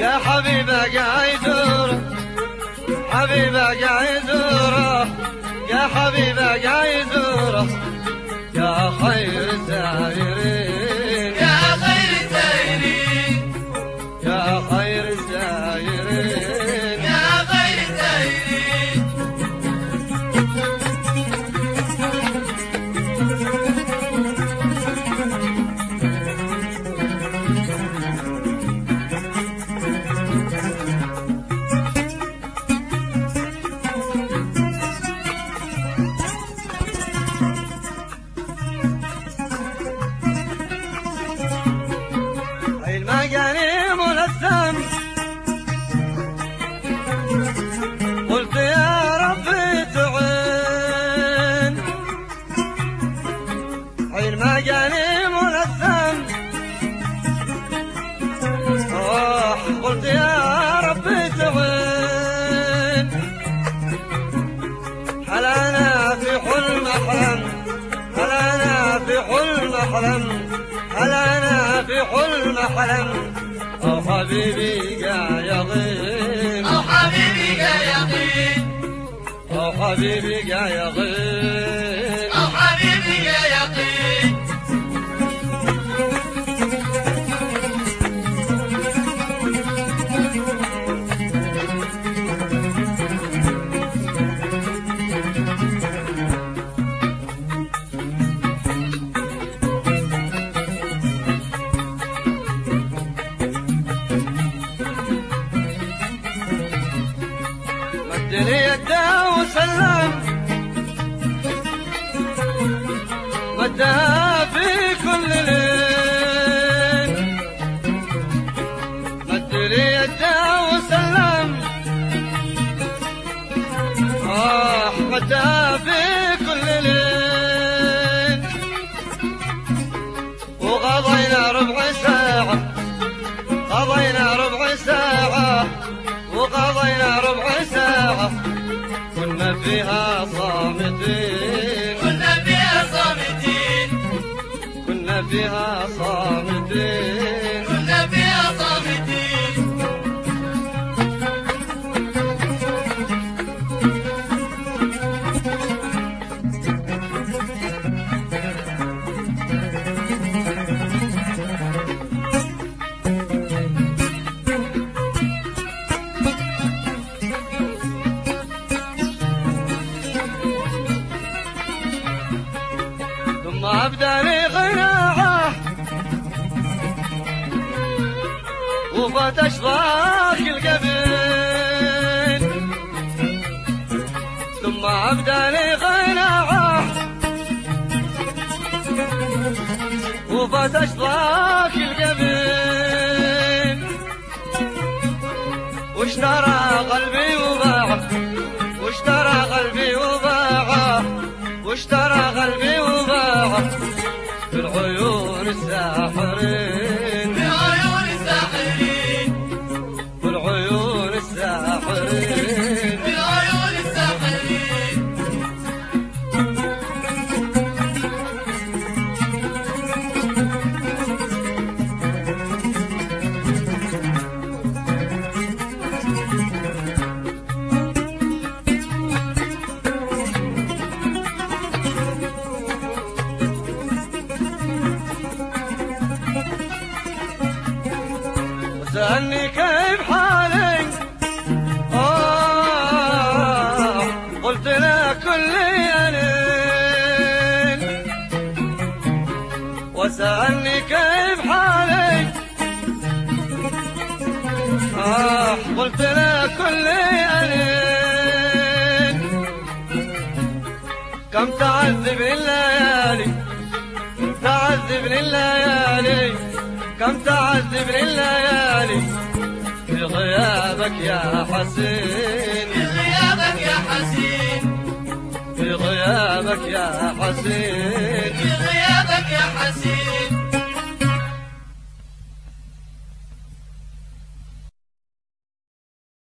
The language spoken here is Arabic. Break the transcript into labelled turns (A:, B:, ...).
A: يا حبيبه قاعد يزوره حبيبه قاعد يزوره يا حبيبه قاعد يزوره يا خير الزائرين
B: يا خير الزائرين
A: يا خير الزائرين
B: يا خير الزائرين
A: المجاني ملثم قلت يا ربي تعين المجاني ملثم قلت يا ربي تعين هل انا في حلم احلم هل انا في حلم احلم هل انا في حلم احلم او حبيبي قا يغيب
B: أو حبيبي قا يغيب
A: او حبيبي قا يغيب
B: أو حبيبي قا يغيب
A: مدني يده وسلم مدها في كل ليل مدني يده وسلم مدها في كل ليل وقضينا ربع ساعة قضينا ربع ساعة وقضينا ربع ساعة كنا فيها صامتين
B: كنا فيها صامتين
A: كنا فيها صامتين
B: كنا فيها صامتين
A: ثم أبداني غناعة وفات أشواق القبيل ثم أبداني غناعة وفات أشواق القبيل واشترى قلبي وباعه واشترى قلبي وباعه واشترى قلبي وباعه في العيون الساحرين
B: في عيون الساحرين
A: في العيون الساحرين
B: في عيون الساحرين
A: سألني كيف حالي قلت له كلي أنين وسألني كيف حالي قلت له كلي أنين كم تعذبني الليالي تعذبني الليالي كم تعذبني الليالي في غيابك يا حسين
B: في غيابك يا حسين
A: في غيابك يا حسين
B: في غيابك يا حسين